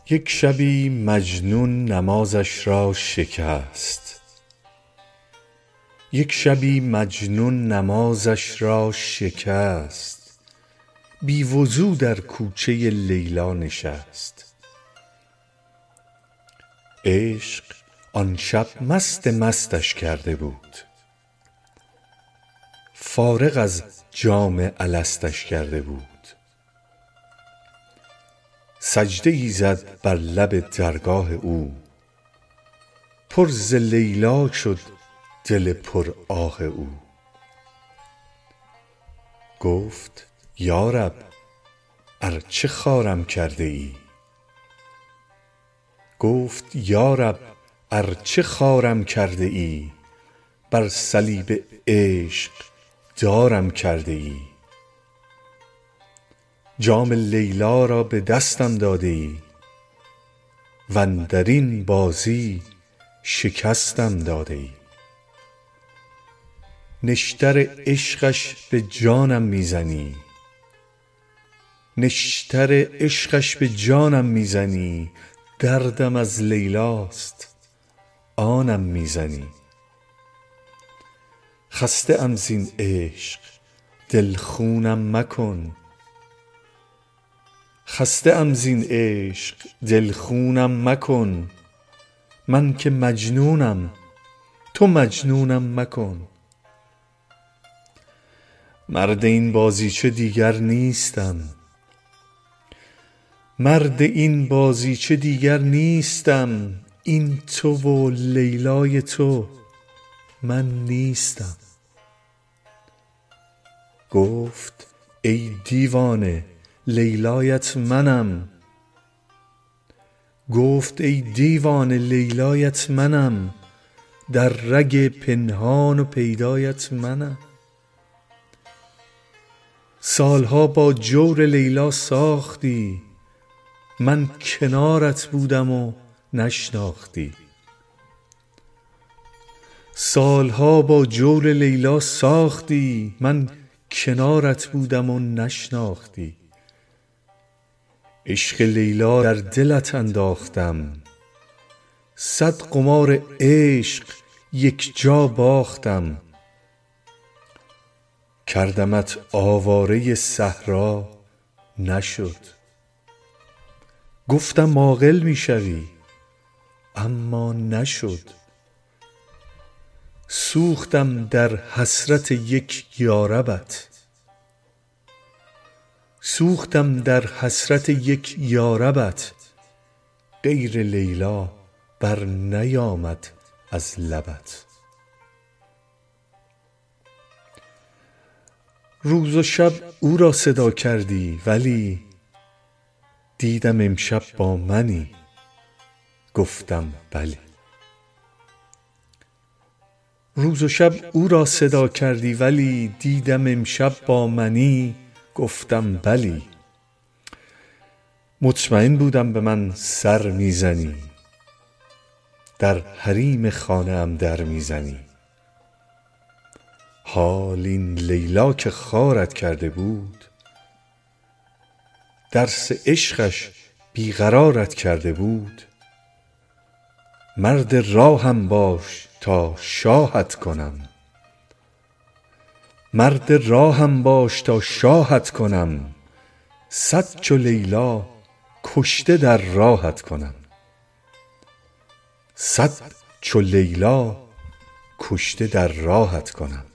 یک شبی مجنون نمازش را شکست. یک شبی مجنون نمازش را شکست، بی وضو در کوچه لیلا نشست. عشق آن شب مست مستش کرده بود، فارغ از جام الستش کرده بود. سجده ای زد بر لب درگاه او، پر ز لیلا شد دل پر آه او. گفت یا رب ار چه خوارم کرده ای. گفت یا رب ار چه خوارم کرده ای، بر صلیب عشق دارم کرده ای. جام لیلا را به دستم داده ای، واندرین بازی شکستم داده ای. نشتر عشقش به جانم می زنی، نشتر عشقش به جانم می زنی. دردم از لیلاست آنم می زنی. خسته ام زین عشق دل خونم مکن، خسته ام زین عشق دل خونم مکن. من که مجنونم تو مجنونم مکن. مرد این بازیچه دیگر نیستم، مرد این بازیچه دیگر نیستم. این تو و لیلای تو من نیستم. گفت ای دیوانه لیلایت منم. گفت ای دیوانه لیلایت منم، در رگ پنهان و پیدایت منم. سالها با جور لیلا ساختی، من کنارت بودم و نشناختی. سالها با جور لیلا ساختی، من کنارت بودم و نشناختی. عشق لیلا در دلت انداختم، صد قمار عشق یک جا باختم. کردمت آواره صحرا نشد، گفتم عاقل می شوی اما نشد. سوختم در حسرت یک یاربت، سوختم در حسرت یک یاربت. غیر لیلا بر نیامد از لبت. روز و شب او را صدا کردی ولی دیدم امشب با منی. گفتم بلی. روز و شب او را صدا کردی ولی دیدم امشب با منی. گفتم بلی. مطمئن بودم به من سر می زنی، در حریم خانه ام در می زنی. حال این لیلا که خوارت کرده بود، درس عشقش بی قرارت کرده بود. مرد راهم باش تا شاهت کنم، مرد راهم باش تا شاهت کنم. صد چو لیلا کشته در راهت کنم، صد چو لیلا کشته در راهت کنم.